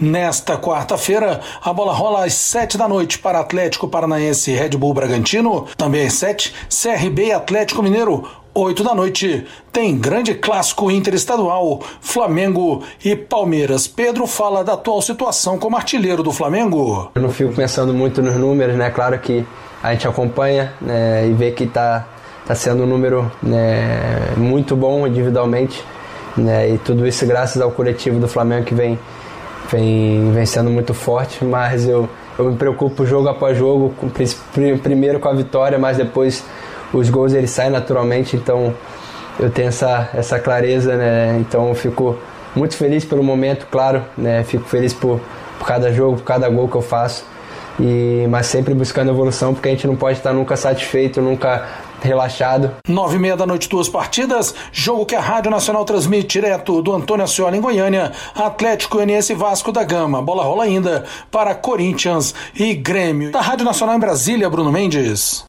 Nesta quarta-feira, a bola rola às 7 da noite para Atlético Paranaense e Red Bull Bragantino. Também às 7, CRB e Atlético Mineiro. 8 da noite, tem grande clássico interestadual, Flamengo e Palmeiras. Pedro fala da atual situação como artilheiro do Flamengo. Eu não fico pensando muito nos números, né? Claro que a gente acompanha, né, e vê que tá sendo um número, né, muito bom individualmente, né, e tudo isso graças ao coletivo do Flamengo que vem sendo muito forte, mas eu me preocupo jogo após jogo, primeiro com a vitória, mas depois os gols eles saem naturalmente, então eu tenho essa clareza, né, então eu fico muito feliz pelo momento, claro, né, fico feliz por cada jogo, por cada gol que eu faço, mas sempre buscando evolução, porque a gente não pode estar nunca satisfeito, nunca relaxado. 9h30 da noite, 2 partidas, jogo que a Rádio Nacional transmite direto do Antônio Ascioli em Goiânia, Atlético Goianiense e Vasco da Gama. Bola rola ainda para Corinthians e Grêmio. Da Rádio Nacional em Brasília, Bruno Mendes.